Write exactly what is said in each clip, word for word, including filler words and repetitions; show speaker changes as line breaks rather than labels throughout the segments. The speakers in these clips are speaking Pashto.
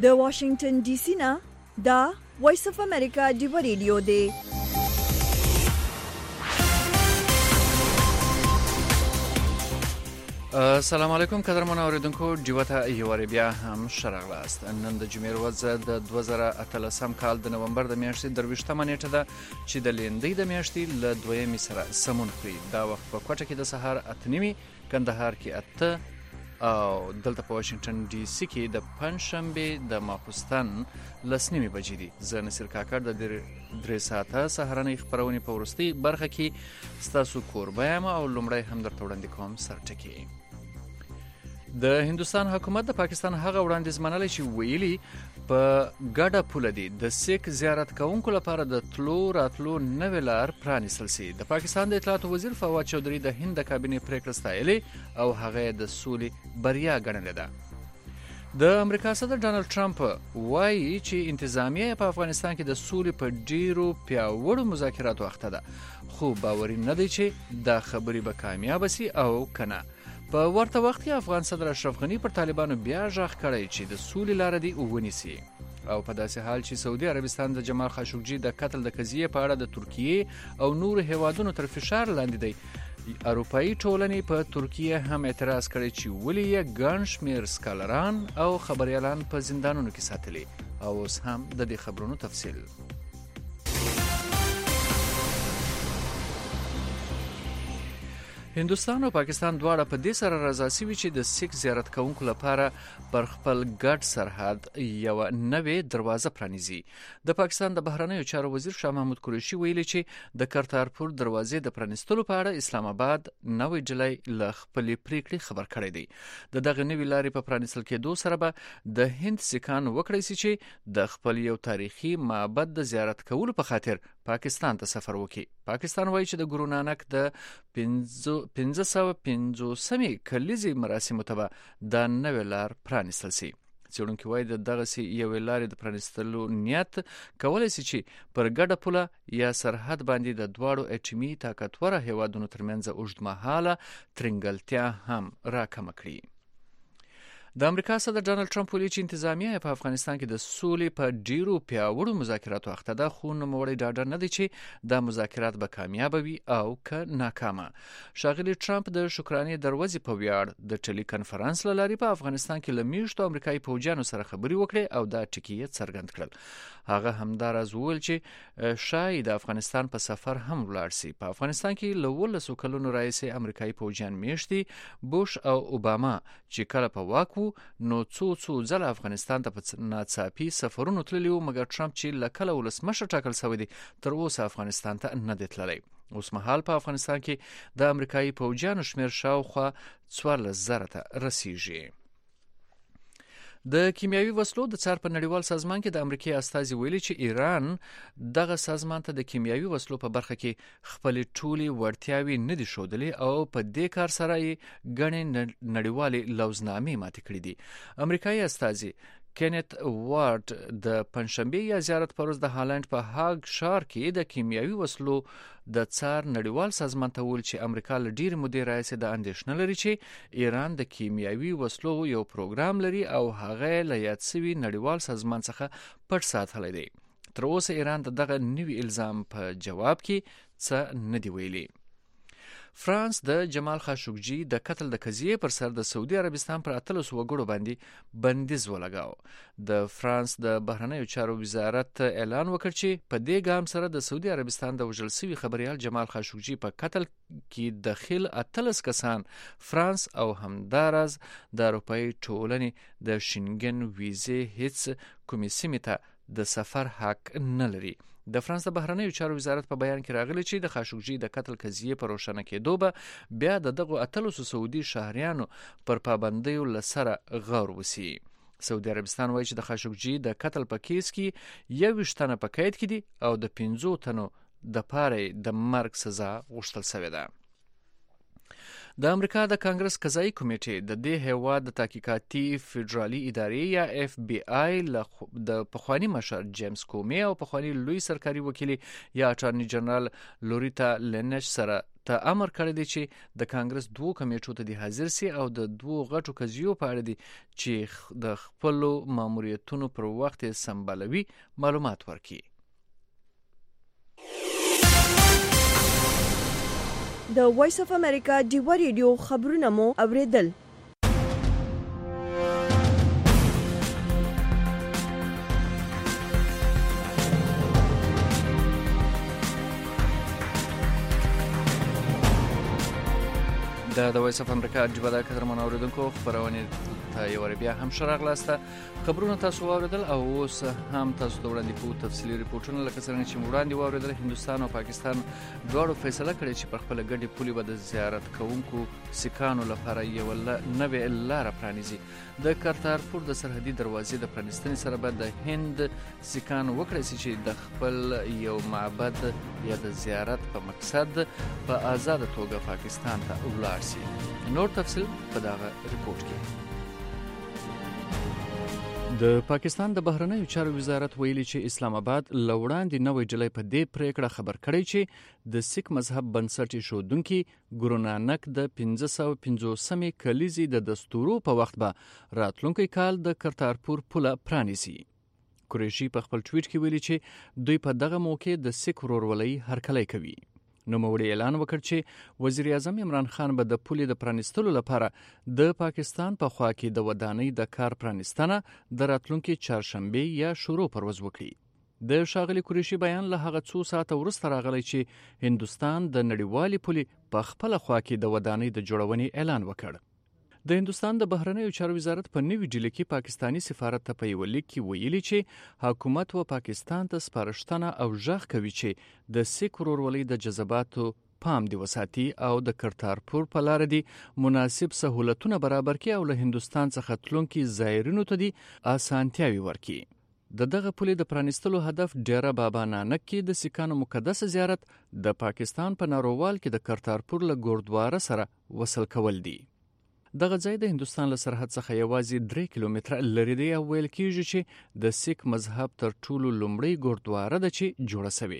د واشنگټن ډي سي نه دا وایس اف امریکا دی ریډیو دی.
السلام علیکم قدرمن اوریدونکو، جوته یواری بیا هم شرغلاست. نن د جمعې ورځ د دوه زره اتلسم کال د نومبر د میاشتې درویشتمه نیټه ده چې د لیندۍ د میاشتې له دویمې سره سمون خوري. دا وخت په کوټه کې د سهار اته نیمې، کندهار کې اته او دلته په واشنگټن ډي سي کې د پنځشنبې د ماخوستن لس نیمې بجې دي. زه نصیر کاکړ د درې ساعته سهارنۍ خپرونې په وروستۍ برخه کې ستاسو کوربه یم او لومړی هم درته وړاندې کوم سرټکي. د هندوستان حکومت د پاکستان هغه وړاندیز منلی چې ویلي په ګډه پوله دي د سیک زیارت کوونکو لپاره د تلو راتلو نوې لار پرانیستل سي. د پاکستان د اطلاعاتو وزیر فواد چودھری د هند د کابینې پریکړه ستایلې او هغه د سولې بریا ګڼلې ده. د امریکا صدر ډانلډ ټرمپ وایي چې انتظامیه په افغانستان کې د سولې په ډیرو پیاوړو مذاکراتو اخته ده، خو باوري نه دی چې دا خبرې به کامیاب سي او کنه. په ورته وخت کې افغان صدر اشرف غنی پر طالبانو بیا ژغ کړی چې د سولې لار دی ونیسي. او په داسې حال چې سعودي عربستان د جمال خاشقجي د قتل د قضیې په اړه د ترکیې او نورو هیوادونو تر فشار لاندې دی، اروپایي ټولنې په ترکیه هم اعتراض کړی چې ولې یې ګڼ شمېر سکالران او خبریالان په زندانونو کې ساتلي. او اوس هم د دې خبرونو تفصیل. هندوستان او پاکستان دواړه په دې سره رضا سوي چې د سیک زیارت کوونکو لپاره پر خپل ګډ سرحد یو نوې دروازه پرانیزي. د پاکستان د بهرنیو چارو وزیر شاه محمود قریشي ویلي چې د کرتارپور دروازې د پرانیستلو په اړه اسلام آباد نوې جولای له خپلې پریکړې خبر کړی دی. د دغه نوې لارې په پرانیستل کېدو سره به د هند سیکان وکړی سي چې د خپل یو تاریخي معبد د زیارت کولو په خاطر پاکستان ته سفر وکړي. پاکستان وایي چې د ګورو نانک د پنځه سوه پنځوسمې کلیزې مراسمو ته به دا نوې لار پرانیستل سي. څېړونکي وایي د دغسې یوې لارې د پرانیستلو نیت کولی سي چې پر ګډه پوله یا سرحد باندې د دواړو اټومي طاقتوره هیوادونو ترمنځ اوږدمهاله ترنګلتیا هم راکمه کړي. د امریکا صدر ډانلډ ټرمپ ویلي چې انتظامیه په افغانستان کې د سولې په ډیرو پیاوړو مذاکراتو اخته ده، خو نوموړی ډاډه نه دی چې دا مذاکرات به کامیابه وي او که ناکامه. ښاغلي ټرمپ د شکرانې دروازې په ویاړ د ټلي کنفرانس له لارې په افغانستان کې له میشتو امریکایي پوځیانو سره خبرې وکړې او دا ټکي یې څرګند کړل. هغه همداراز وویل چې شاید د افغانستان په سفر هم ولاړ سي. په افغانستان کې له ولسو کلونو راهیسې امریکایي پوځیان میشت دي. بوش او اوباما چې کله په واک نو څو څو ځله افغانستان ته په ناڅاپي سفرونو تللي وو، مګر ټرمپ چې له کله ولسمشر ټاکل شوی دی تر اوسه افغانستان ته نه دی تللی. اوس مهال په افغانستان کې د امریکایي پوځیانو شمېر شاوخوا څوارلس زره ته رسیږي. د کیمیاوي وسلو د څار په نړیوال سازمان کې د امریکای استازي ویلي چې ایران دغه سازمان ته د کیمیاوي وسلو په برخه کې خپلې ټولې وړتیاوې نه دي ښودلې او په دې کار سره یې ګڼې نړیوالې لوزنامې ماتې کړې دي. امریکایي استازي کینت وارد د پنځشنبې یا زیارت پر ورځ د هالند په هاګ ښار کې د کیمیاوي وسلو د څار نړیوال سازمان ته وویل چې امریکا له ډېرې مودې راهیسې د اندېښنه لري چې ایران د کیمیاوي وسلو یو پروګرام لري او هغه له یاد سوي نړیوال سازمان څخه پټ ساتلی دی. تر اوسه ایران د دغه نوي الزام په جواب کې څه نه دی ویلي. فرانس د جمال خاشقجي د قتل د قضیې پر سر د سعودي عربستان پر اتلسو وګړو باندې بندیز ولګاو. د فرانس د بهرنیو چارو وزارت اعلان وکړ چې په دې ګام سره د سعودي عربستان د وژل شوي خبریال جمال خاشقجي په قتل کې دخیل اتلس کسان فرانس او همداراز د اروپایي ټولنې د شینګن ویزې هیڅ کومې سیمې ته د سفر حق نه لري. د فرانس د بهرنیو چارو وزارت په بیان کې راغلی چې د خاشقجي د قتل قضیې په روښانه کېدو به بیا د دغو اتلسو سعودي شهریانو پر پابندیو له سره غور وسي. سعودي عربستان وایي چې د خاشقجي د قتل په کیس کې یوویشت تنه په قید کې دي او د پنځو تنو د پاره د مرګ سزا غوښتل شوې ده. د امریکا د کانګرس قضایي کمیټې د دې هیواد د تحقیقاتي فدرالي ادارې یا اف بی آی د پخوانی مشر جیمز کومي او پخوانی لوی سرکاري وکیل یا اټارنی جنرال لوریتا لینچ سره ته امر کړی دی چې د کانګرس دوه کمیټو ته د حاضر سي او د دوه غټو قضیو په اړه دي چې د خپل ماموریتونو پر وخت سمبالوي معلومات ورکړي.
د وایس اف امریکا ډیوا ریډیو خبرونه مو اوریدل.
دا د وایس اف امریکا ډیوا د قدرمن اوریدونکو خبرونه ته یو ور بیا هم شراغلاسته خبرونه تاسو اوریدل او اوس هم تاسو ته وړاندې کوو تفصیلي ریپورتونه لکه څنګه چې وړاندې اوریدل. هندستان او پاکستان دواړو فیصله کړې چې پر خپل ګډي پولي به د زیارت کوونکو سکانو لپاره یو نوې لار پرانیزي. د کارتارپور د سرحدي دروازې د پرانیستنې سره به د هند سکان وکړي چې د خپل یو معبد یا د زیارت په مقصد په آزاد توګه پاکستان ته ولاړ شي. نور تفصیل په دغه ریپورت کې. د پاکستان د بهرنیو چارو وزارت ویلي چې اسلام آباد لوړاندې نوې جلای په دې پریکړه خبر کړی چې د سیک مذهب بنسټ ایښودونکي ګورو نانک د پنځه سوه پنځوسمې کلیزې د دستورو په وخت به راتلونکی کال د کرتارپور پوله پرانیزي. قریشي په خپل ټویټ کې ویلي چې دوی په دغه موقع د سیک ورورولۍ هرکلی کوي. نوموړي اعلان وکړ چې وزیر اعظم عمران خان به د پولې د پرانیستلو لپاره د پاکستان په خوا کې د ودانۍ د کار پرانیستنه د راتلونکي چهارشنبه یا شروع پروز وکړي. د ښاغلي قریشي بیان له هغه څو ساعته وروسته راغلی چې هندستان د نړیوالې پولې په خپل خوا کې د ودانۍ د جوړونې اعلان وکړ. د هندستان د بهرنیو چارو وزارت په نوي ډیلي کې پاکستانی سفارت ته په یو لیک کې ویلي چې حکومت و پاکستان ته سپارښتنه او ژغ کوي چې د سیک ورورولۍ د جذباتو پام دی وساتي او د کرتارپور په لار دی مناسب سہولتونه برابر کړي او له هندستان څخه تلونکي زایرینو ته دی اسانتیاوي ورکړي. د دغه پولې د پرانیستلو هدف ډیره بابا نانک کې د سکانو مقدس زیارت د پاکستان په نارووال کې د کرتارپور له ګوردواره سره وصل کول دي. دغه ځای د هندستان له سرحد څخه یوازې درې کیلومتره لرې دی او ویل کېږي چې د سیک مذهب تر ټولو لومړی ګوردواره ده چې جوړه سوې.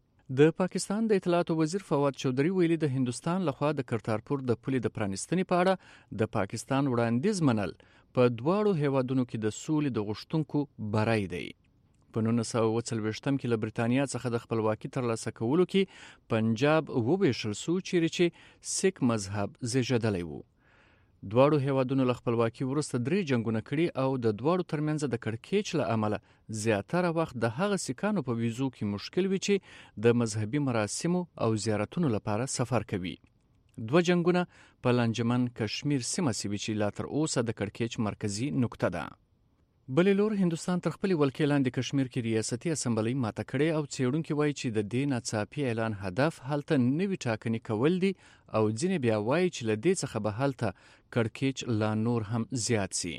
د پاکستان د اطلاعاتو وزیر فواد چودھری ویلي د هندستان لخوا د کرتارپور د پولې د پرانیستنې په اړه د پاکستان وړاندیز منل په دواړو هیوادونو کې د سولې د غوښتونکو بری دی. په نولس سوه اوه څلوېښتم کې له برېټانیا څخه د خپلواکي ترلاسه کولو کې پنجاب وویشل سو چیرې چې سیک مذهب زیږېدلی و. دواړو هیوادونو له خپلواکي وروسته درې جنګونه کړي او د دواړو ترمنځ د کړکېچ له امله زیاتره وخت د هغه سکانو په ویزو کې مشکل وي چې د مذهبي مراسمو او زیارتونو لپاره سفر کوي. دوه جنګونه په لانجمن کشمیر سیمه سیوي چې لا تر اوسه د کړکېچ مرکزی نقطه ده. بلې لور هندستان تر خپلې ولکې لاندې کشمیر کې ریاستي اسمبلی ماته کړې او څېړونکي وایي چې د دې ناڅاپي اعلان هدف هلته نوي ټاکنې کول دي او ځینې بیا وایي چې له دې څخه به هلته کړکېچ لا نور هم زیات سي.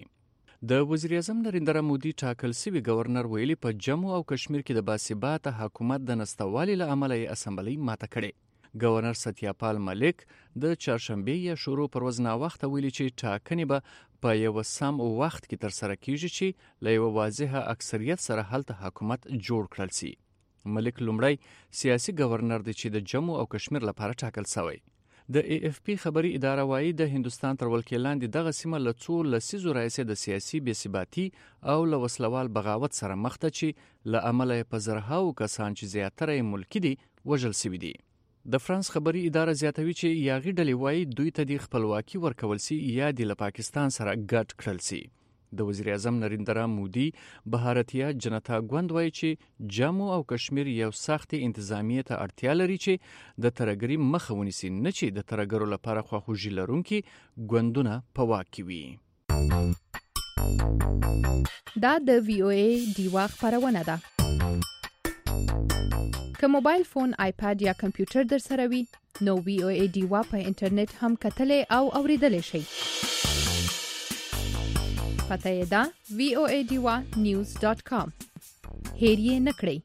د وزیر اعظم نریندرا مودي ټاکل سوي گورنر ویلي په جمو او کشمیر کې د باثباته حکومت د نستوالي له امله یې اسمبلی ماته کړې. گورنر ستیاپال ملک د چهارشنبه یا شروع پر ورځ ناوخته ویلي چې ټاکنې به په یو سم وخت کې تر سره کیږي چې له یو واضحه اکثریت سره هلته حکومت جوړ کړل سي. ملک لومړی سیاسي گورنر دی چې د جمو او کشمیر لپاره ټاکل شوی. د ای اف پی خبري اداره وایي د هندستان تر ولکې لاندې دغه سیمه له څو لسیزو راهیسې د سیاسي بې ثباتي او له وسلوال بغاوت سره مخ ده چې له امله یې په زرهاو کسان چې زیاتره یې ملکي دي وژل سوي دي. د فرانس خبري اداره زیاتوي چې یاغي ډلې وایي دوی ته د خپلواکي ورکول سي یا د له پاکستان سره ګډ کړل سي. د وزیر اعظم نریندرا مودي بهارتیا جنتا ګوند وایي چې جمو او کشمیر یو سخت انتظامیه ته اړتیا لري چې د ترګری مخه ونیسي، نه چې د ترګرو لپاره خواخوږي لرونکي ګوندونه په واک کې وي.
دا د وی او ای دیوا خبرونه ده. که موبایل فون، آیپاد یا کمپیوټر در سره وي نو وی او ای دیوا په انټرنیټ هم کتلې او اوریدلې شي. پته یې ده وی او ای دیوا نیوز ډاٹ کام. هیر یې نه کړئ.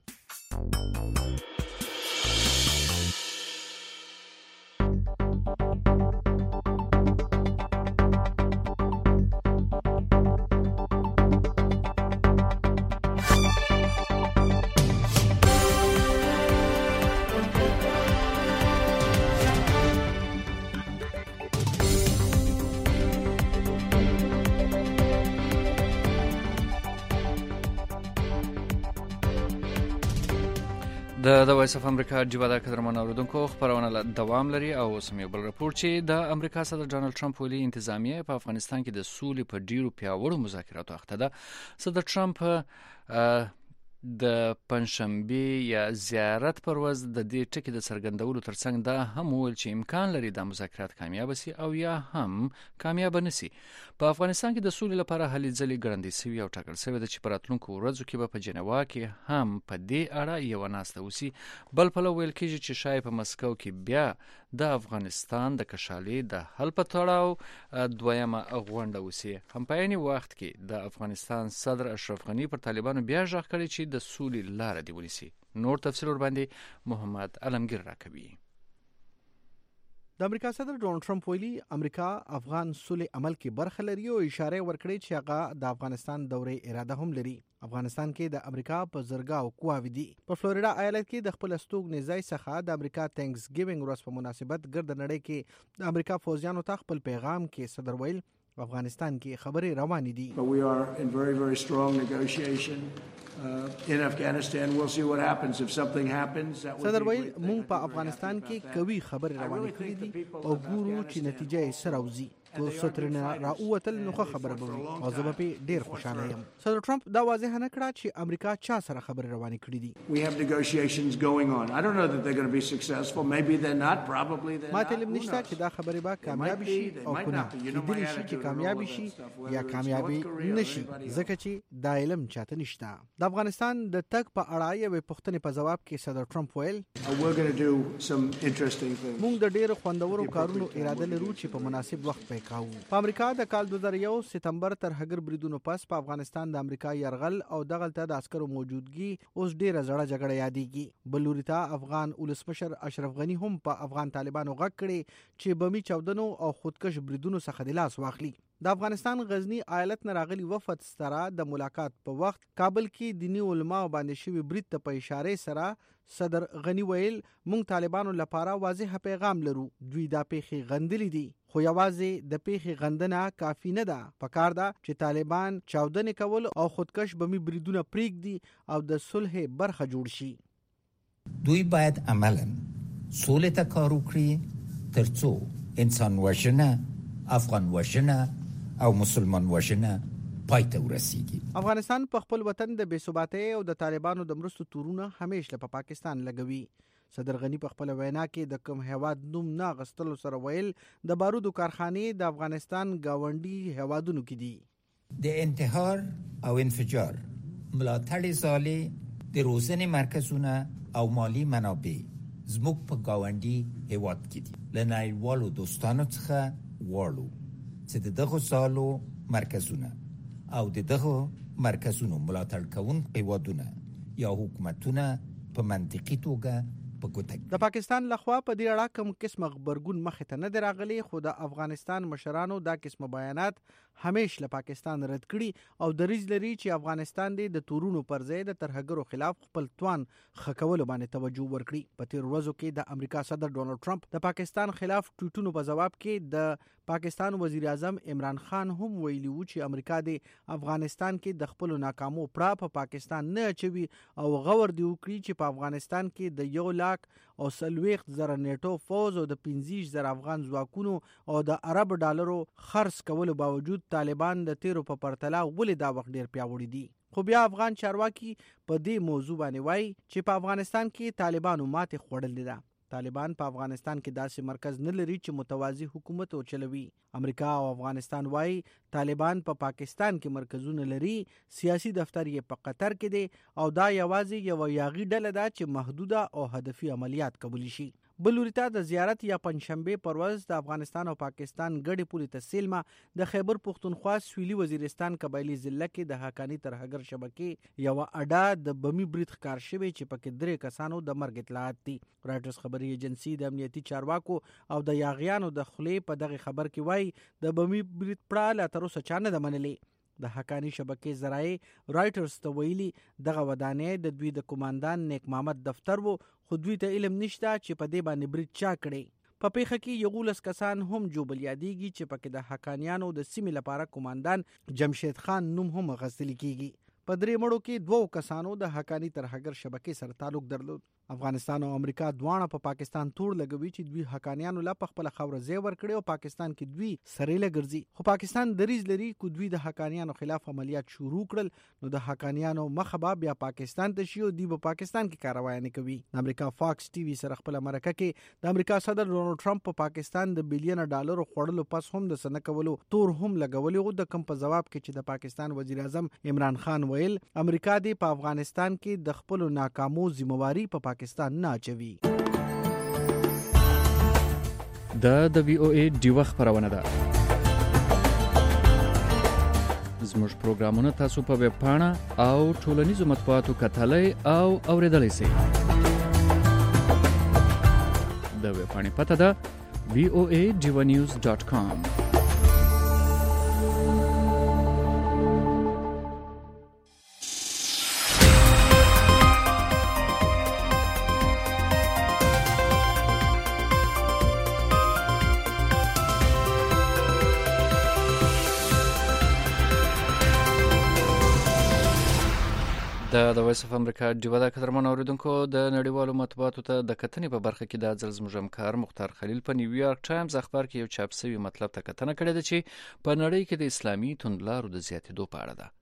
د د وایس اف امریکا جیبه د قدرمن اوریدونکو خبرونه دوام لري او اوس مې بل راپور چې د امریکا صدر ډانلډ ټرمپ ویلي انتظامیه په افغانستان کې د سولې په ډیرو پیاوړو مذاکراتو اخته ده. صدر ټرمپ د پنځشنبه یا زیارت پر ورځ د دې ټکي د څرګندولو ترڅنګ دا هم ویل چې امکان لري د مذاکرات کامیاب شي او یا هم کامیاب نشي. په افغانستان کې د سولې لپاره هلې ځلې ګړندې شوي او ټاکل شوی د چې په راتلونکو ورځو کې به په جنیوا کې هم په دې اړه یو ناسته وسی. بل پلو ویل کېږي چې شاید په مسکو کې بیا د افغانستان د کشالې د حل په تړاو دویمه غونډه وسی. هم په عین وخت کې د افغانستان صدر اشرف غنی پر طالبانو بیا ژغ کړی چې د سولې لاره دی ونیسي. نور تفصیل ور باندې محمد علمگیر راکوي.
د امریکا صدر ډونالډ ټرمپ ویلي امریکا افغان سولې عمل کې برخه لري او اشاره ورکړې چې هغه د افغانستان دورې اراده هم لري. افغانستان کې د امریکا په زرګاو قواوې دي. په فلوریډا ایالت کې د خپل استوګنې ځای څخه د امریکا تھینکس ګیوینګ ورځ په مناسبت ګرد نړۍ کې د امریکا فوجیانو ته خپل پیغام کې صدر ویل افغانستان کې خبرې روانې دي.
But we are in very very strong negotiation uh, in Afghanistan. We'll see what happens if something happens.
صدر ویل مونږ په افغانستان کې قوي خبرې روانې کړې دي او ګورو چې نتیجه یې سره وځي. کو سترنه راووتل نو خبره به او زه به ډیر خوشاله یم. صدر ټرمپ دا واضح نه کړه چې امریکا چا سره خبرې روانې کړې دي.
We have negotiations going on. I don't know that they're going to be successful. Maybe they're not. Probably they're not.
ما ته علم نشته چې دا خبرې به کامیاب شي او کنه. کېدلی شي چې کامیاب شي یا کامیاب نشي ځکه چې دا علم چاته نشته. د افغانستان د تک په اړه یوې پوښتنې په جواب کې صدر ټرمپ ویل
we're going to do some interesting things.
موږ د ډېر خوندورو کارونو اراده لرو چې په مناسب وخت پې کوو. په امریکا د کال دوه زره یو سپتمبر تر هغر بریدونو پس په افغانستان د امریکا يرغل او دغلته د عسکرو موجودګي اوس ډیره زړه جګړه یادېږي. بلوریتا افغان ولسمشر اشرف غنی هم په افغان طالبانو غږ کړي چې بمی چاودنو او خودکش بریدونو څخه د لاس واخلي. د افغانستان غزنی ایالت نه راغلي وفد ستاره د ملاقات په وخت کابل کې دینی علما باندې شوی برید ته په اشاره سره صدر غنی ویل مونږ طالبانو لپاره واضح پیغام لرو. دوی دا پیخي غندلې دي خو یوازې د پیخي غندنه کافی نه ده. پکار ده چې طالبان چاودنې کول او خودکش بمی بریدونه پریږدي او د صلح برخه جوړ شي.
دوی باید عملاً صلح ته کار وکړي ترڅو انسان وژنه، افغان وژنه او مسلمان وژنه پای ته ورسیږي.
افغانستان په خپل وطن د بې ثباتۍ او د طالبانو د مرستو تورونه همیشه په پاکستان لګوي. صدر غنی په خپل وینا کې د کوم هواد نوم نه غستلو سره ویل د بارودو کارخانې د افغانستان گاونډي هوادونو کې دي.
د انتحار او انفجار ملاتړ زالي د روزنې مرکزونه او مالی منابع زموږ په گاونډي هواد کې دي. له نړیوالو دوستانو څخه غواړو چې د دغو سالو مرکزونه او د دغه مرکزونو ملاتړ کوونکي هیوادونه یا حکومتونه په منطقي توګه په ګوته
د پاکستان لخوا په دې اړه کوم قسم خبرګون مخې ته نه دی راغلی خو د افغانستان مشرانو دا قسم بیانات همیش له پاکستان رد کړي او دریځ لري چې افغانستان د تورونو پر ځای د ترهګرو خلاف خپل توان خکول باندې توجه ورکړي. په تیر ورځو کې د امریکا صدر ډونالډ ټرمپ د پاکستان خلاف ټویټونو په جواب کې د پاکستان وزیر اعظم عمران خان هم ویلي و چې امریکا د افغانستان کې د خپل ناکامو پړه په پاکستان نه اچوي او غور دی وکړي چې په افغانستان کې د یو لاک او سلويخت زره نیټو فوز او د پنځه زره افغان ځواکونو او د عرب ډالرو خرڅ کولو باوجود طالبان د تیرو په پرتله ولې دا وخت ډیر پیاوړي دي. خو بیا افغان چارواکي په دې موضوع باندې وایي چې په افغانستان کې طالبانو ماتې خوړلې ده. طالبان په افغانستان کې داسې مرکز نه لري چې متوازی حکومت وچلوي. امریکا او افغانستان وایي طالبان په پا پاکستان کې مرکزونه لري، سیاسي دفتر یې په قطر کې دی او دا یوازې یو یاغي ډله ده چې محدوده او هدفي عملیات کولی شي. بلوریتا د زیارت یا پنځشنبه پر ورځ د افغانستان او پاکستان ګډې پولې ته سیلما د خیبر پختونخوا سویلي وزیرستان قبایلی ضلع کې د حقانی ترهګر شبکې یو اډه د بمی برید ښکار شوی چې پکې درې کسانو د مرګ اطلاعات دي. رایټرز خبري ایجنسی د امنیتي چارواکو او د یاغیانو د خلې په دغه خبر کې وایي د بمی برید پړه لا تر اوسه چا نه ده منلې. د حقانی شبکې ذرایع رایټرز ته ویلي دغه ودانې د دوی د کمانډان نیک محمد دفتر وو خو دوی ته علم نشته چې په دې باندې برید چا کړی. په پیښه کې یغولس کسان هم جوبل یادېږي چې پکې د حقانیانو د سیمې لپاره کمانډان جمشید خان نوم هم غوښتل کیږي. په درې مړو کې دوه کسانو د حقانی ترهګر شبکې سره تعلق درلود. افغانستان او امریکا دواړه په پا پاکستان تور لګوي چې دوی حقانیانو لا په خپل خاور ځای ورکړي او پاکستان کې دوی سره لګرځي. خو پاکستان دریز لري کو دوی د حقانیانو خلاف عملیات شروع کړل نو د حقانیانو مخه به بیا پاکستان ته شي او دوی په پاکستان کې کاروایی نه کوي. امریکا فاکس ټي وي سره خپل مرکه کې د امریکا صدر ډونالد ټرمپ په پاکستان د بلین ډالر خوړلو پس هم د سن کولو تور هم لګولي او د کم په جواب کې چې د پاکستان وزیر اعظم عمران خان ویل امریکا دی په افغانستان کې د خپل ناکامو ذمہواری په پاکستان نه اچوي.
دا د وی او ای ډیوه خبرونه ده. زموږ پروګرامونه تاسو په ویب پاڼه او ټولنیزو مطبوعاتو کتلای او اوریدلای شئ. د ویب پاڼې پته ده وی او ای ډیوه نیوز ډاټ کام. د وایس اف امریکا ډیوه د قدرمن اوریدونکو د نړیوالو مطبوعاتو ته د کتنې په برخه کې د ځل زموږ همکار مختار خلیل په نیویارک ټایمز اخبار کې یو چاپ شوی مطلب ته کتنه کړې ده چې په نړۍ کې د اسلامي توندلارو د زیاتېدو په اړه ده.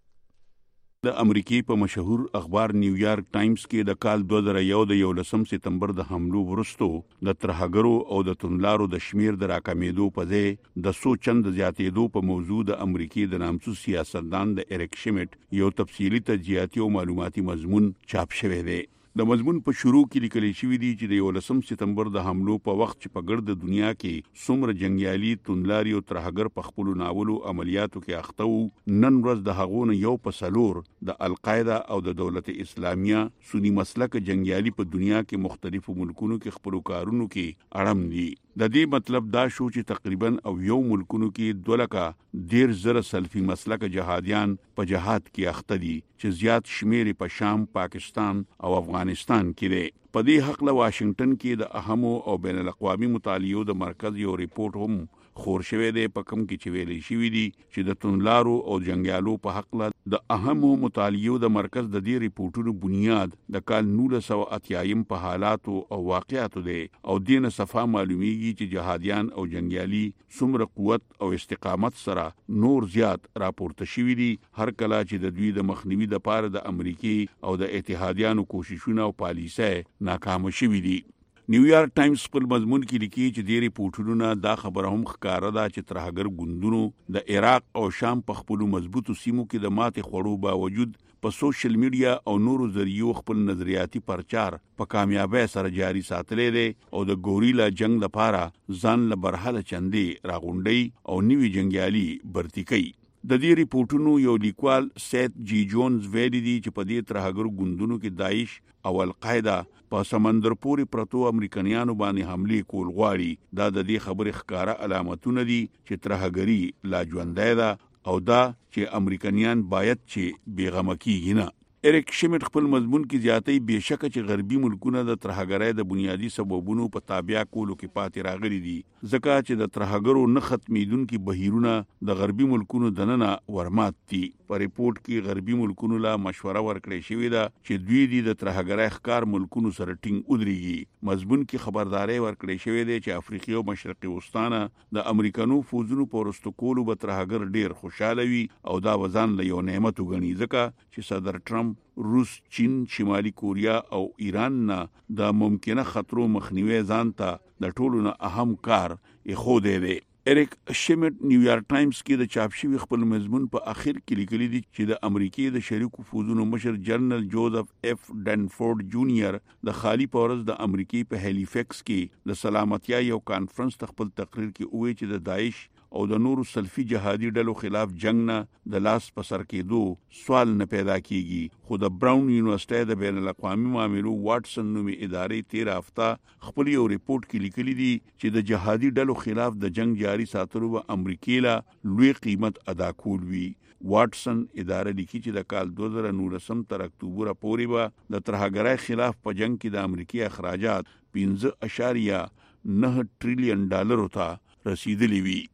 د امریکای په مشهور اخبار نیویارک ټایمز کې د کال دوه زره یو د یولسم سپتمبر د حملو وروسته د ترهګرو او د توندلارو د شمیر د راکمېدو په ځای د سو چند زیاتېدو په موضوع د امریکای د نامتو سیاستدان د اریک شمیټ یو تفصیلی تجزیاتي او معلوماتي مضمون چاپ شوی دی. د مضمون په شروع کې لیکل شوی دی چې د یولسم سپتمبر د حملو په وخت چې په ګرد دنیا کې څومره جنگیالي توندلاري او ترهګر په خپل ناولو عملیاتو کې اخته وو، نن ورځ د هغونه یو په سلور د القاعده او د دولت اسلامیه سنی مسلک جنگیالي په دنیا کې مختلفو ملکونو کې خپل کارونو کې اړم دي. د دې مطلب دا شو چې تقریبا او یو ملکونو کې دولکا ډیر زره سلفي مسلک جهادیان په جهاد کې اخته دي چې زیات شمیر په شام، پاکستان او افغانستان کې دي. په دې حق له واشنگټن کې د اهمو او بین الاقوامي مطالعو د مرکز یو ریپورت هم خور شوی دی په کوم کې چې ویلي شوی دی چې د توندلارو او جنگیالو په حق له د اهمو مطالعو د مرکز د دې ریپورتونو بنیاد د کال نولس سوه اتیا په حالاتو او واقعاتو دی او دینه صفه معلومیږي چې جهادیان او جنگیالي څومره قوت او استقامت سره نور زیات راپورته شوی دي هر کله چې د دوی د مخنیوي د پاره د امریکای او د اتحادیانو کوششونه او پالیسۍ ناکام شوی دي. نیویارک ټایمز خپل مضمون کې لیکي چې د ریپورټونو دا خبره هم ښکاره ده چې ترهګر ګوندونو د عراق او شام په خپل مضبوطو سیمو کې د ماتې خوړو باوجود په سوشل میډیا او نورو ذریعو خپل نظریاتي پرچار په کامیابی سره جاری ساتلې دي او د ګوریلا جنگ لپاره ځان له برحاله چندي راغونډي او نوي جنگیالي برتی کوي. د دې ریپورټونو یو لیکوال سید جی جونز ویلي دی چې په دې ترهګر ګوندونو کې داعش او القاعده په سمندر پورې پرتو امریکایانو باندې حمله کول غواړي. دا د دې خبرې ښکارا علامتونه دي چې ترهګری لا ژوندۍ ده او دا چې امریکایان باید چې بیغمه کیږي نه. اریک شمیټ خپل مضمون کې زیاتې بهشکه چې غربي ملکونه د ترهګرۍ د بنیادی سببونو په تابع کولو کې پاتې راغلي دي ځکه چې د ترهګرو نه ختمیدونکي بهیرونه د غربي ملکونو دننه ورمات دي. په ریپورت کې غربي ملکونو لا مشوره ورکړې شوې ده چې دوی د ترهګرۍ ښکار ملکونو سره ټینګ ودرېږي. مضمون کې خبرداري ورکړې شوې ده چې افریقا او مشرقي وسطانه د امریکانو فوجونو په ورستو کولو به ترهګر ډیر خوشاله وي او دا وزن له یو نعمت وګڼي ځکه چې صدر ټرمپ روس، چین، شمالي کوریا او ایران نه د ممکنه خطرو مخنیوي ځان ته د ټولو نه اهم کار یې خو دی. اریک شمیټ نیویارک ټایمز کې د چاپ شوی خپل مضمون په اخر کې لیکلي دي چې د امریکای د شریکو فوجونو مشر جنرال جوزف اف ډنفورد جونیئر د خالی پورز د امریکای په هالیفیکس کې د سلامتیا یو کانفرنس خپل تقریر کې وایي چې د داعش او د نورو سلفي جهادي ډلو خلاف جنگ نه د لاس په سر کېدو سوال نه پیدا کیږي. خو د براون یونیورسيټي د بین الاقوامي معاملو واټسن نومي ادارې تیر هفته خپل یو ریپورت کې لیکلي دي چې د جهادي ډلو خلاف د جنگ جاری ساتلو به امریکای لا لوی قیمت ادا کول وی. واټسن اداره لیکي چې د کال دوه زره نولسم تر اکتوبر پورې به د ترهګرۍ خلاف په جنگ کې د امریکای اخراجات پنځه اعشاریه نه ټریلیون ډالر ته رسیدلی وي.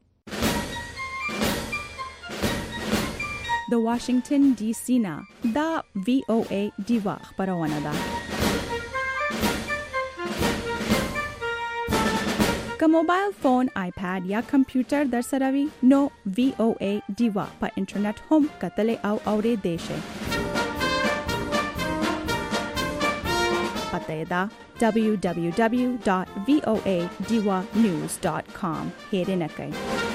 د واشنگټن ډي سي نه دا وی او ای ډیوا خبرونه ده. که موبایل فون، آیپاد یا کمپیوټر در سره وي نو وی او ای دیوا په انټرنیټ هم کتلی او اوریدلی شئ. پته یې ده دبلیو دبلیو دبلیو ډاټ وی او ای دیوا نیوز ډاټ کام. هیرینه کړئ.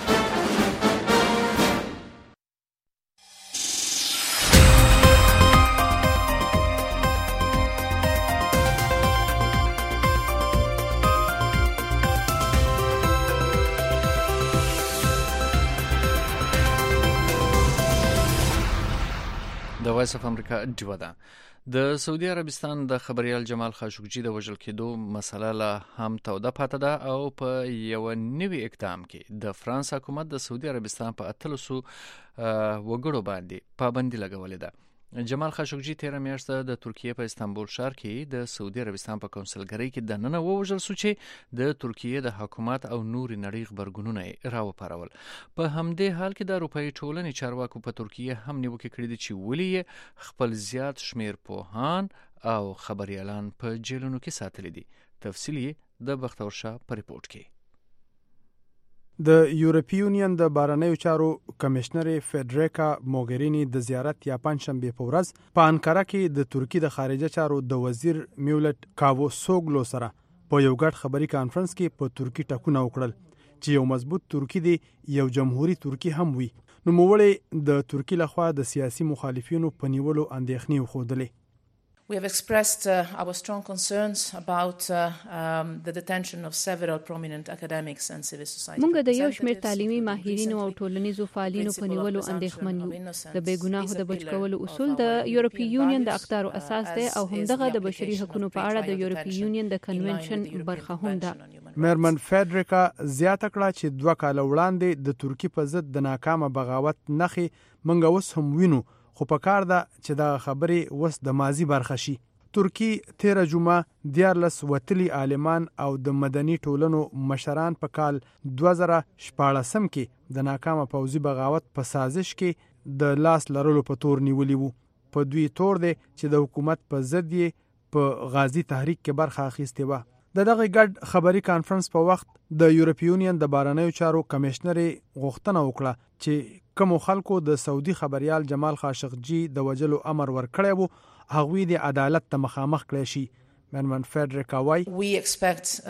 د وایس اف امریکا ډیوا ده. د سعودي عربستان د خبريال جمال خاشقجي د وژل کېدو مسله لا هم توده پاتې ده او په یو نوي اقدام کې د فرانس حکومت د سعودي عربستان په اتلسو وګړو باندې پابندي لګولې ده. جمال خاشقجي تیر میاشت د ترکیه په استانبول ښار کې د سعودي عربستان په کونسلګرۍ کې د نن ووژل شو چې د ترکیه د حکومت او نور نړۍ خبرګونونه راوپارول. په همدې حال کې د اروپאי ټولنې چارواکو په ترکیه هم نیوکه کړې ده چې ولې خپل زیات شمیر پوهان او خبريالان په جیلونو کې ساتلي دي. تفصیلی د بختور شاه په ریپورت کې.
د یورپی یونین د بهرنیو چارو کمشنر فدریکا موګرینی د زیارت یا پنځشنبه په ورځ په انکارا کې د ترکی د خارجه چارو د وزیر میولت کاووسوګلو سره په یو ګډ خبري کانفرنس کې په ترکی ټاکونه وکړل چې یو مضبوط ترکی دی یو جمهوریت ترکی هم وي. نو موړې د ترکی لخوا د سیاسي مخالفینو په نیولو اندېښنې وښودلې.
We have expressed uh, our strong concerns about uh, um, the detention of several prominent academics and civil society.
موږ د یو شمېر تعلیمي ماهرینو او ټولنیزو فعالینو په نیولو اندېښمن یو. د بې ګناهو د بچ کولو اصول د یورپی یونین د اقدارو اساس دی او همدغه د بشري حقوقو په اړه د یورپی یونین د کنونشن برخه هم ده.
میرمن فدریکا زیاته کړه چې دوه کال وړاندې د ترکی په ضد د ناکامه بغاوت نخي موږ اوس هم وینو، خو په کار ده چې دا خبرې وس د ماضی برخه شي. ترکی تیر جمعه دیارلس وتلی عالمان او د مدني ټولنو مشران په کال دوه زره شپاړسم کې د ناکامه پوځي بغاوت په سازش کې د لاس لرلو په تور نیولي وو. په دوی تور دی چې د حکومت په ضد یې په غازی تحریک کې برخه اخیستې وه. د دغه ګډ خبري کانفرنس په وخت د یورپی یونین د بهرنیو چارو کمشنر غوښتنه وکړه چې کوم خلکو د سعودي خبريال جمال خاشقجي د وجلو امر ورکړی وو هغوی د عدالت ته مخامخ کړی شي. میرمن فدریکا وای
We expect uh,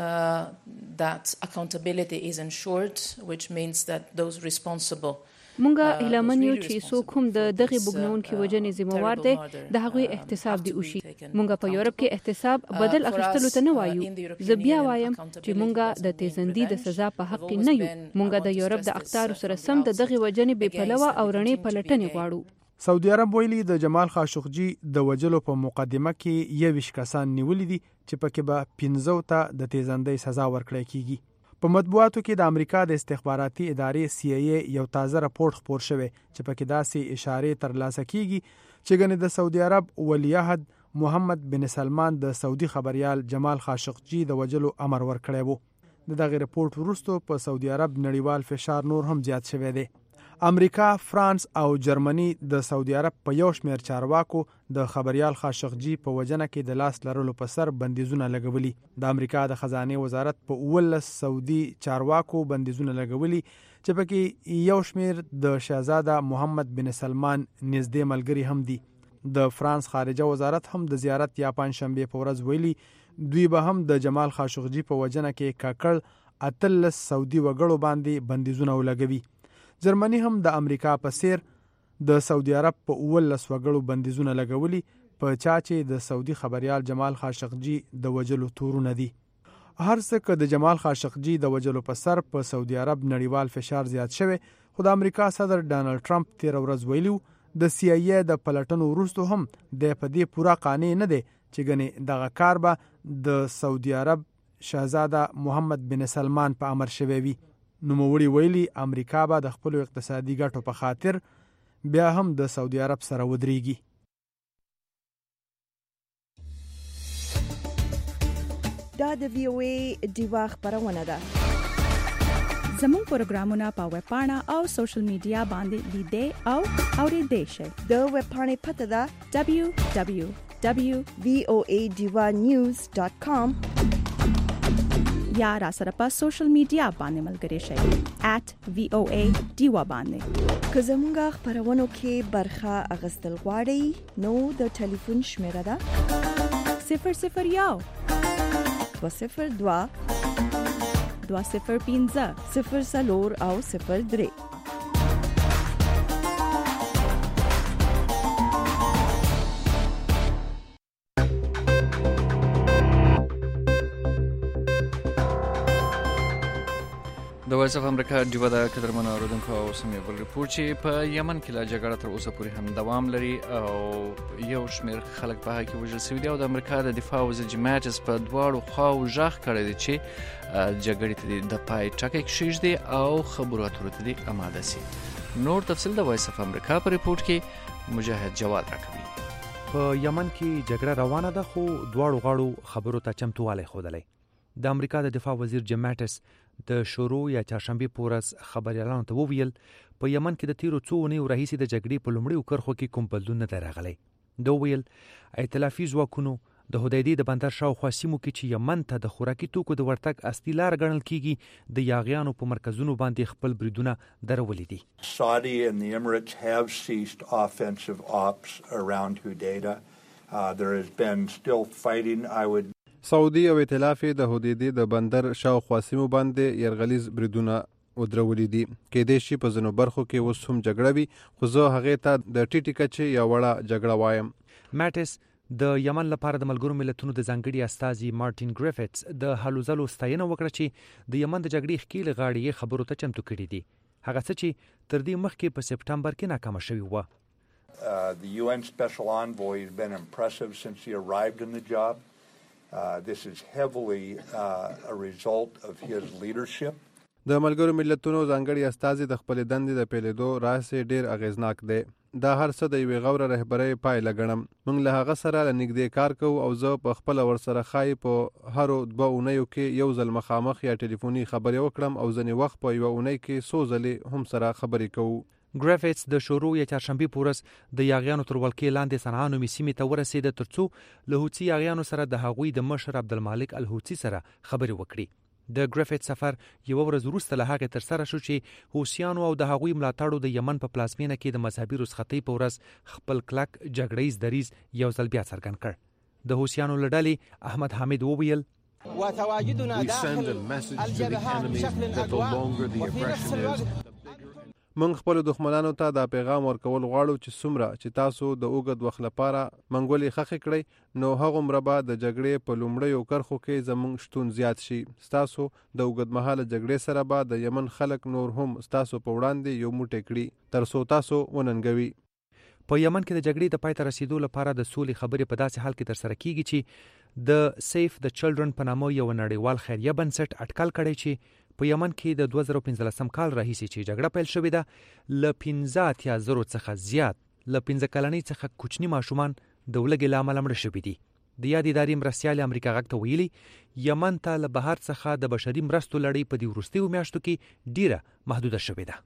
that accountability is ensured, which means that those responsible
مونږه هیلمن یو چې څوک هم د دغه بګنونکو وجنې ذمہوار دي د هغوی احتساب دی وشي. مونږه په یورپ کې احتساب بدل اخیستلو ته نه وایو. زه بیا وایم چې مونږه د تیزندې د سزا په حق نه یو. مونږه د یورپ د اقدارو سره سم د دغه وجنې بې پلوه او رڼې پلټنې غواړو.
سعودي عرب ویلي د جمال خاشقجي د وجلو په مقدمه کې یویش کسان نیولې دي چې پکې به پنځو ته د تیزندې سزا ورکړل کیږي. په مطبوعاتو کې د امریکا د استخباراتي ادارې سی ای ای یو تازه راپورټ خپور شوی چې پکې داسې اشاره ترلاسه کیږي چې ګنې د سعودي عرب ولیعهد محمد بن سلمان د سعودي خبريال جمال خاشقجي د وجلو امر ورکړی وو. دغه راپورټ وروسته په سعودي عرب نړیوال فشار نور هم زیات شوی دی. امریکا، فرانس او جرمني د سعودي عرب په یو شمېر چارواکو د خبريال خاشقجي په وجنه کې د لاس لرلو په سر بندیزونه لګولي. د امریکا د خزانه وزارت په اولس سعودي چارواکو بندیزونه لګولي چې پکې یو شمېر د شاهزاده محمد بن سلمان نږدې ملګری هم دي. د فرانس خارجه وزارت هم د زیارت یا پنځشنبه په ورځ ویلي دوی به هم د جمال خاشقجي په وجنه کې کاکړ اتلس سعودي وګړو باندې بندیزونه ولګوي. جرمني هم د امریکا په څیر د سعودي عرب په اولس وګړو بندیزونه لګولي په چا چې د سعودي خبريال جمال خاشقجي د وجلو تورونه دي. هر څه که د جمال خاشقجي د وجلو په سر په سعودي عرب نړیوال فشار زیات شوی، خو د امریکا صدر ډانلډ ټرمپ تیر ورځ ویلو د سی ای ای د پلټنو وروسته هم د په دې پورا قانع نه دی چې ګنې دغه کار به د سعودي عرب شاهزاده محمد بن سلمان په امر شوی وي. نوموړي ویلي امریکا به د خپل اقتصادي ګټو په خاطر بیا هم د سعودي عرب سره ودرېږي.
دا د وی او ای ډیوا خبرونه ده.
زموږ پروګرامونه په ویب پاڼه او سوشل میډیا باندې لیدئ او اوریدئ شئ.
د ویب پاڼې پته ده
دبلیو دبلیو دبلیو
وی او ای دیوا نیوز ډاټ کام.
یا را سره په سوشل میډیا باندې ملګري شئ at v o a diva باندې.
که زموږه خبرونو کې برخه اغستل غواړئ نو د ټلیفون شمیره ده
صفر صفر یو
دوه صفر دوه
دوه صفر پنځه
صفر څلور او صفر درې.
د وایس اف امریکا ډیوا د قدرمن اوریدونکو او سمې بل ریپورت چې په یمن کې لا جګړه تر اوسه پورې هم دوام لري او یو شمېر خلک په هغه کې وژل شوي دي او د امریکا د دفاع وزیر جیم ماټس په دواړو خواو ژغ کړی دی چې جګړې ته د پای ټکی کېږدي او خبرو اترو ته دې اماده شي. نور تفصیل د وایس اف امریکا په ریپورت کې مجاهد جواد راکوي.
په یمن کې جګړه روانه ده خو دواړو غاړو خبرو ته چمتووالی ښودلی. د امریکا د دفاع وزیر جیم ماټس د شروع یا چهارشنبه پورس خبريالانو ته وویل په یمن کې د تیرو څو اونیو راهیسې د جګړې په لومړیو کرښو کې کوم بدلون نه دی راغلی. دا ویل ائتلافي ځواکونو د هدیدې د بندر شاوخوا سیمو کې چې یمن ته د خوراکي توکو د ورتګ اصلي لار ګڼل کیږي د یاغیانو په مرکزونو باندې خپل بریدونه درولې دي.
Saudi and the Emirates have ceased offensive ops around Hudaydah. Uh, there has been still fighting. I would
سعودي او ائتلاف د هدیدې د بندر شاوخوا سیمو باندې يرغلیز بریدونه ودرولې دي. کېدې شي په ځینو برخو کې اوس هم جګړه وي خو زه هغې ته د ټیټي کچې یا وړه جګړه وایم.
ماټس د یمن لپاره د ملګرو ملتونو د ځانګړي استازي مارټین ګریفټس د هلو ځلو ستاینه وکړه چې د یمن د جګړې ښکېلې غاړې یې خبرو ته چمتو کړي دي. هغه څه چې تر دې مخکې په سپټمبر کې ناکامه شوي وه.
Uh, the U N Special Envoy has been impressive since he arrived in the job. Uh, this is heavily uh, a result of his leadership.
د ملګرو ملتونو ځانګړي استازي د خپل دندې د پیلېدو راځي ډیر اغیزناک دی. دا هر څه د یوې غوره رهبرۍ پایله ګڼم. موږ له هغه سره له نږدې کار کوو او زه په خپل ورسره خای په هرو دوه اونیو کې یو ځل مخامخ یا ټلیفوني خبرې وکړم او ځنې وخت په یو اونۍ کې څو ځلې هم سره خبرې کوو.
ګریفټس د شروع یا چهارشنبه پورس د یاغیانو تر ولکې لاندې صنعا نومې سیمې ته ورسېد ترڅو له هوتي یاغیانو سره د هغوی د مشر عبدالمالک الهوتي سره خبرې وکړي. د ګریفټس سفر یو ورځ وروسته له هغې ترسره شو چې هوسیانو او د هغوی ملاتړو د یمن په پلازمینه کې د مذهبي رخصتۍ په ورځ خپل کلک جګړیز دریځ یو ځل بیا څرګند کړ. د هوسیانو له ډلې احمد حامد وویل
وتواجدنا داخل الجبهات بشكل أقوى وفي نفس الوقت
موږ خپل دښمنانو ته دا پیغام ورکول غواړو چې څومره چې تاسو د اوږد وخت لپاره منګولې خخې کړئ نو هغومره به د جګړې په لومړیو کرښو کې زموږ شتون زیات شي. ستاسو د اوږدمهاله جګړې سره به د یمن خلک نور هم ستاسو په وړاندې یو موټی کړي تر څو تاسو وننګوي.
په یمن کې د جګړې د پای ته رسیدو لپاره د سولې خبرې په داسې حال کې ترسره کیږي چې د سیف د چلډرن په نامه یو نړیوال خیریه بنسټ اټکل کړی چې په یمن کې د دوه زره پنځلسم کال راهیسې چې جګړه پیل شوې ده له پنځه اتیا زرو څخه زیات له پنځه کلنۍ څخه کوچني ماشومان د ولږې له امله مړه شوي دي. د یادې ادارې مرستیالې امریکا غږ ته ویلي یمن ته له بهر څخه د بشري مرستو لړۍ په دې وروستیو میاشتو کې ډیره محدوده شوې ده.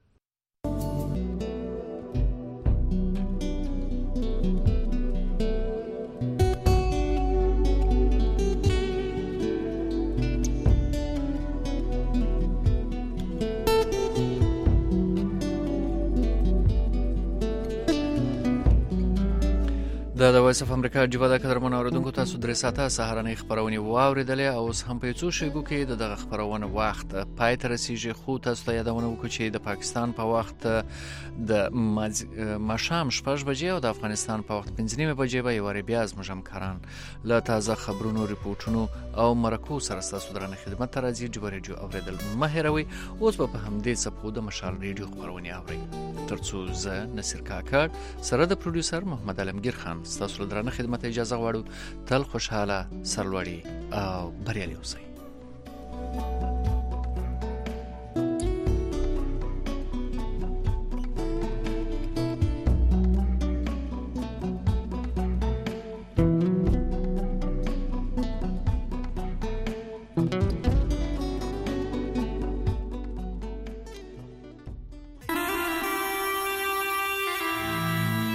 د د وایس اف امریکا ډیوا د قدرمن اوریدونکو تاسو درې ساعته سهارنۍ خبرونه واوریدلې او اوس هم په څو شېبو کې د دغه خبرونه وخت پای ته رسیږي. خو تاسو ته یادونه وکړو چې د پاکستان په وخت د ماښام شپږ بجې او د افغانستان په وخت پنځه نیمه بجې به یو بیا زموږ همکاران له تازه خبرونو ریپورتونو او مرکو سره تاسو درنه خدمت ته راځي. ډیوا ریډیو اوریدل مه هېروئ. اوس به په همدې څپو د مشال ریډیو خبرونه اورئ ترڅو زه نصیر کاکړ سره د پروډوسر محمد علمگیر خان تاسو له درنه خدمت اجازه غواړو. تل خوشاله، سرلوړي او بریالي اوسئ.